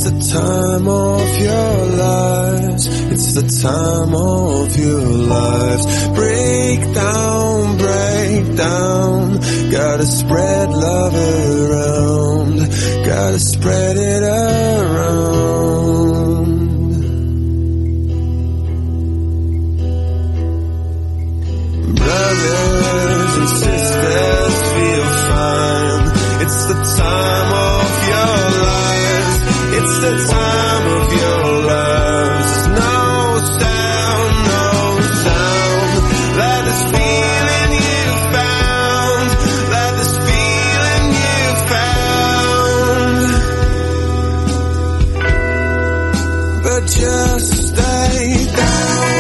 the time of your lives. It's the time of your lives. Break down, break down. Gotta spread love around. Gotta spread it around. Brothers and sisters, feel fine. It's the time of your lives. It's the time of your lives. No sound, no sound. Like this feeling you found. Like this feeling you found. But just stay down.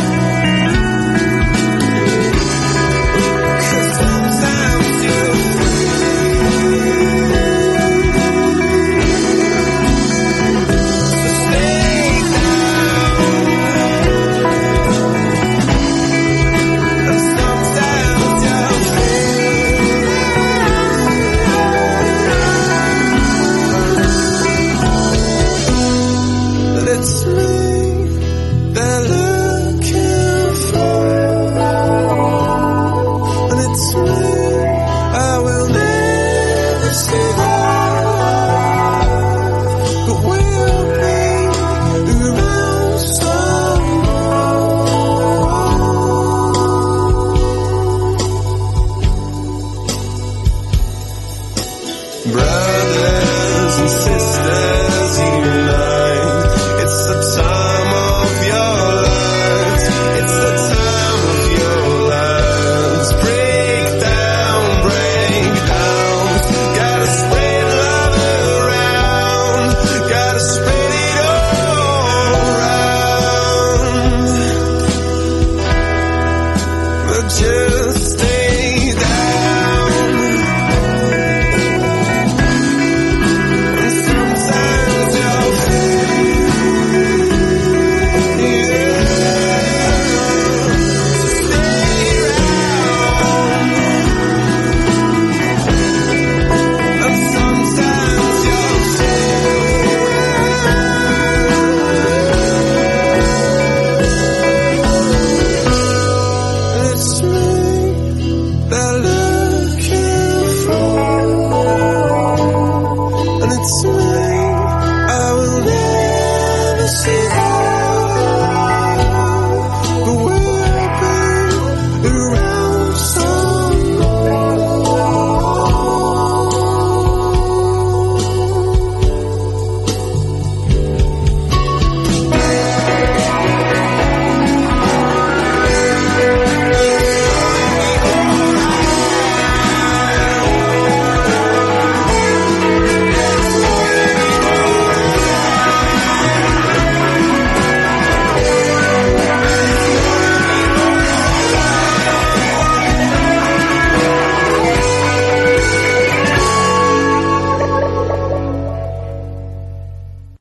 Brothers and sisters unite. It's the time of your lives. It's the time of your lives. Break down, break down. Gotta spread love around. Gotta spread it all around. But just stay down. It's